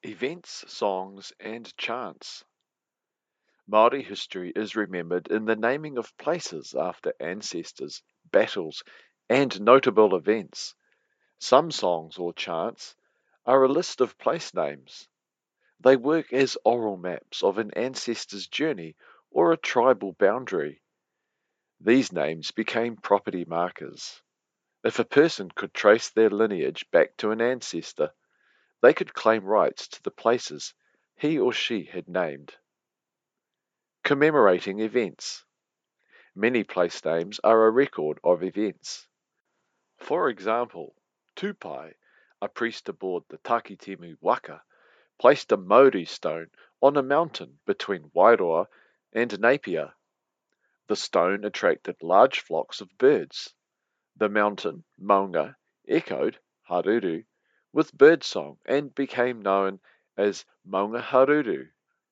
Events, songs, and chants. Māori history is remembered in the naming of places after ancestors, battles, and notable events. Some songs or chants are a list of place names. They work as oral maps of an ancestor's journey or a tribal boundary. These names became property markers. If a person could trace their lineage back to an ancestor, they could claim rights to the places he or she had named. Commemorating events. Many place names are a record of events. For example, Tupai, a priest aboard the Takitimu Waka, placed a Maori stone on a mountain between Wairoa and Napier. The stone attracted large flocks of birds. The mountain, Maunga, echoed, Haruru, with birdsong and became known as Maunga Haruru.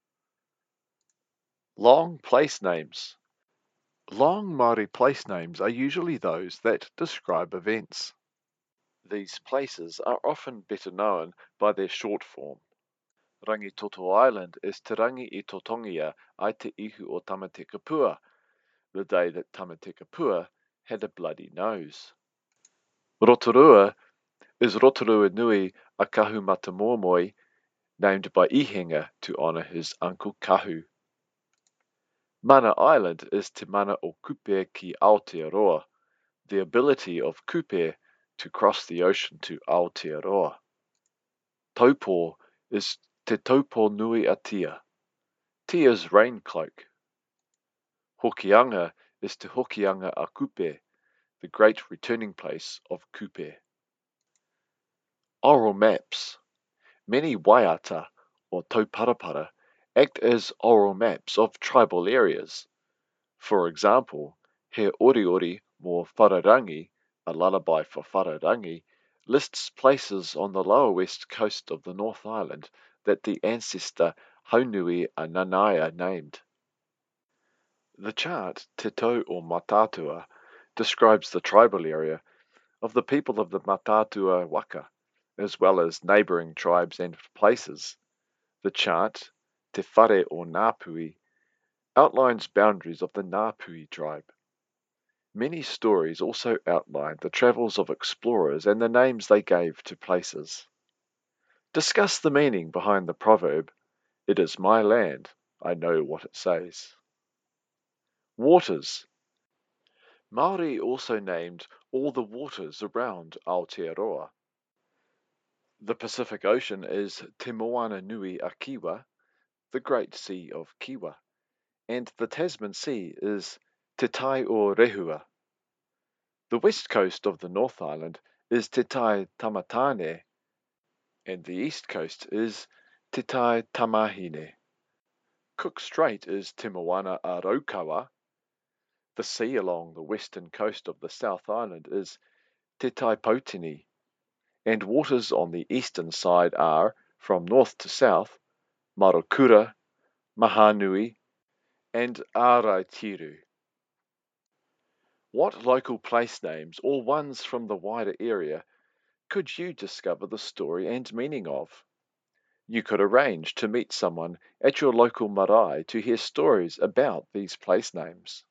Long place names. Long Māori place names are usually those that describe events. These places are often better known by their short form. Rangitoto Island is Te Rangi i Totongia ai te ihu o Tamatekapua, the day that Tamatekapua had a bloody nose. Rotorua is Rotorua Nui a Kahumatamomoi, named by Ihenga to honour his uncle Kahu. Mana Island is Te Mana o Kupe ki Aotearoa, the ability of Kupe to cross the ocean to Aotearoa. Taupo is Te Taupo Nui a Tia, Tia's rain cloak. Hokianga is Te Hokianga a Kupe, the great returning place of Kupe. Oral maps. Many waiata, or tauparapara, act as oral maps of tribal areas. For example, He Oriori mō Whararangi, a lullaby for Whararangi, lists places on the lower west coast of the North Island that the ancestor Haunui a Nanaia named. The chart Te Tau o Matatua describes the tribal area of the people of the Matatua Waka, as well as neighbouring tribes and places. The chart Te Whare o Ngāpuhi outlines boundaries of the Ngāpuhi tribe. Many stories also outline the travels of explorers and the names they gave to places. Discuss the meaning behind the proverb, "It is my land, I know what it says." Waters. Maori also named all the waters around Aotearoa. The Pacific Ocean is Te Moana Nui a Kiwa, the Great Sea of Kiwa, and the Tasman Sea is Te Tai o Rehua. The west coast of the North Island is Te Tai Tamatane, and the east coast is Te Tai Tamahine. Cook Strait is Te Moana a Raukawa. The sea along the western coast of the South Island is Te Tai Potini, and waters on the eastern side are, from north to south, Marokura, Mahanui, and Araitiru. What local place names, or ones from the wider area, could you discover the story and meaning of? You could arrange to meet someone at your local marae to hear stories about these place names.